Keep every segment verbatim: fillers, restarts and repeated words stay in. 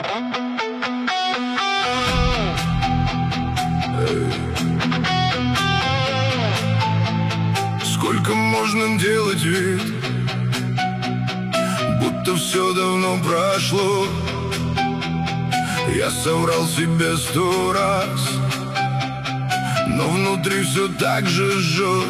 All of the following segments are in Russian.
Сколько можно делать вид, будто все давно прошло? Я соврал себе сто раз, но внутри все так же жжет.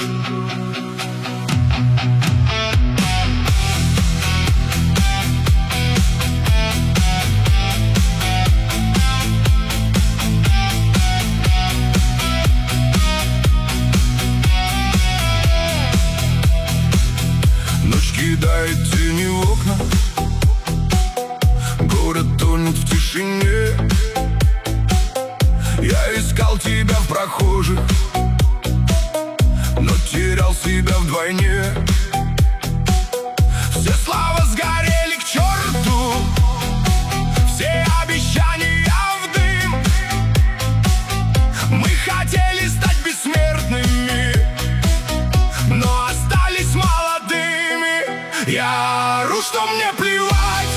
Ночь кидает тени в окна, город тонет в тишине. Я искал тебя в прохожих, но терял себя вдвойне. Все слова сгорели к черту, все обещания в дым. Мы хотели стать бессмертными, но остались молодыми. Я ору, что мне плевать,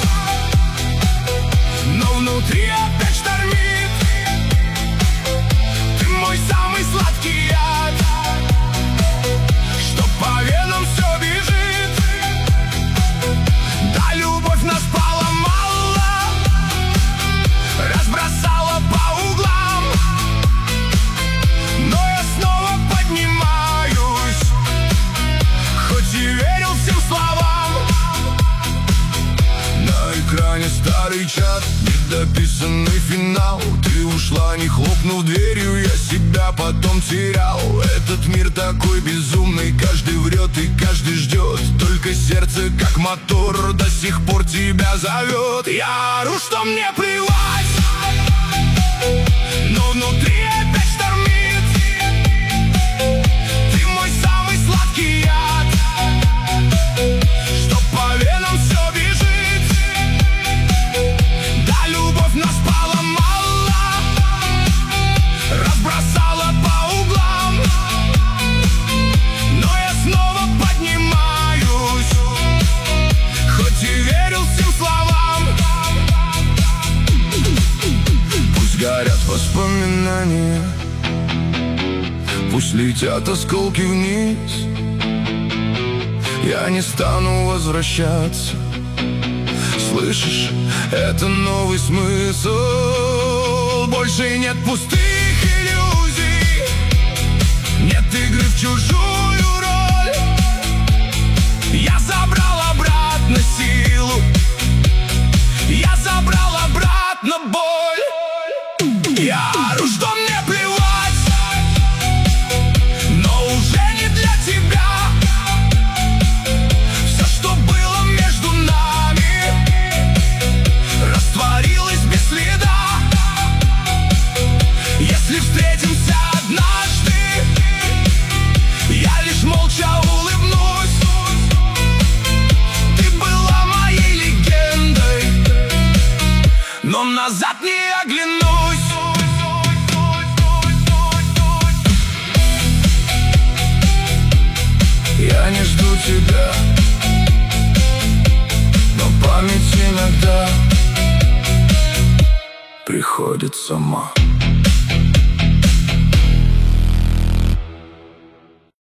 но внутри опять штормит. Ты мой самый сладкий яд, что по венам все бежит. Да, любовь нас поломала, разбросала по углам, но я снова поднимаюсь, хоть и верил всем словам. На экране старый чат, недописанный финал. Ты ушла, не хлопнув дверью, я себя потом терял. Этот мир такой безумный, каждый врет и каждый ждет. Только сердце, как мотор, до сих пор тебя зовет. Я ору, что мне плевать, но внутри опять штормит. Ты мой самый сладкий яд, что по венам все бежит. Да, любовь нас поломала, разбросала по углам, но я снова поднимаюсь, хоть и верил всем словам. Пусть горят воспоминания, пусть летят осколки вниз. Я не стану возвращаться, слышишь, это новый смысл. Больше нет пустых иллюзий, нет игры в чужую роль. Я забрал обратно силу, я забрал обратно боль. Я ору, что мне плевать, но уже не для тебя. Все, что было между нами, растворилось без следа. Если встретимся однажды, я лишь молча улыбнусь. Ты была моей легендой, но назад не оглянусь. Я не жду тебя, но память иногда приходит сама.